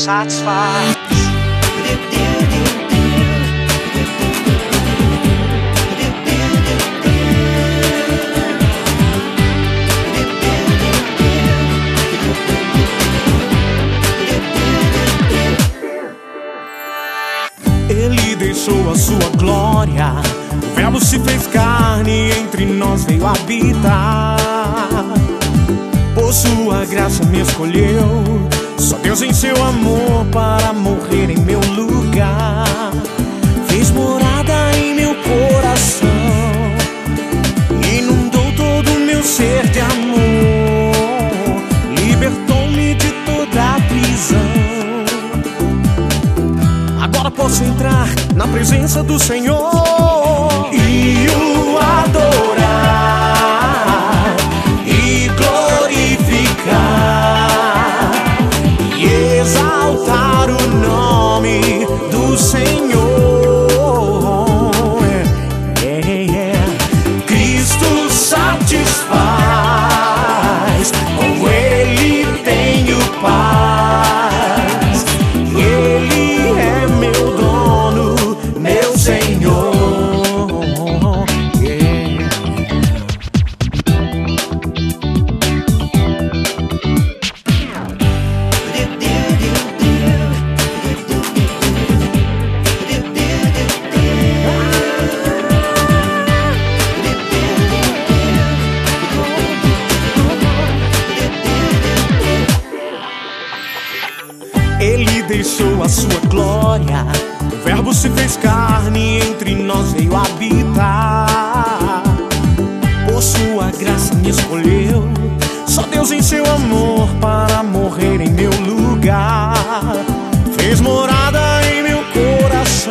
satisfaz. Ele deixou a sua glória, o Verbo se fez carne, entre nós veio habitar. Por sua graça me escolheu, só Deus em seu amor para morrer em meu lugar. Fez morada em meu coração, inundou todo o meu ser de amor, libertou-me de toda a prisão. Agora posso entrar na presença do Senhor e o adorar e glorificar e exaltar o nome do Senhor. Cristo satisfaz, com Ele tenho paz. Ele é meu dono, meu Senhor. Ele deixou a sua glória, o Verbo se fez carne, entre nós veio habitar. Por sua graça me escolheu, só Deus em seu amor para morrer em meu lugar. Fez morada em meu coração,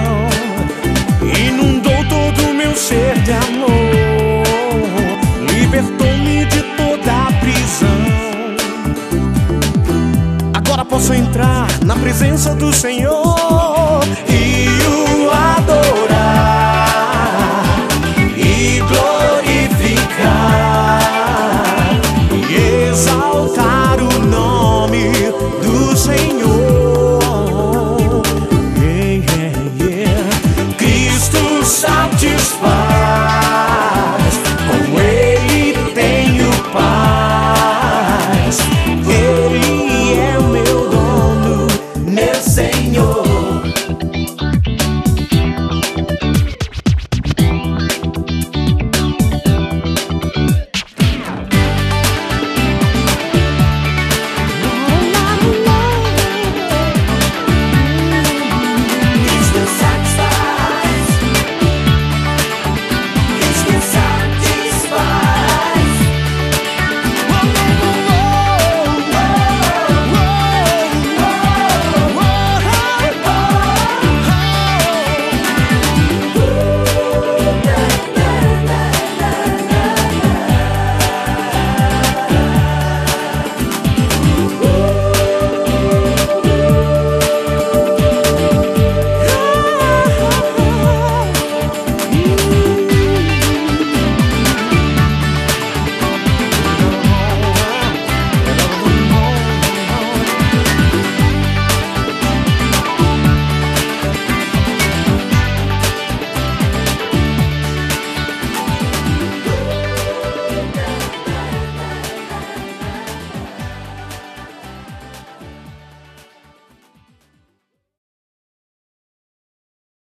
inundou todo o meu ser de amor, libertou-me de toda a prisão. Agora posso entrar na presença do Senhor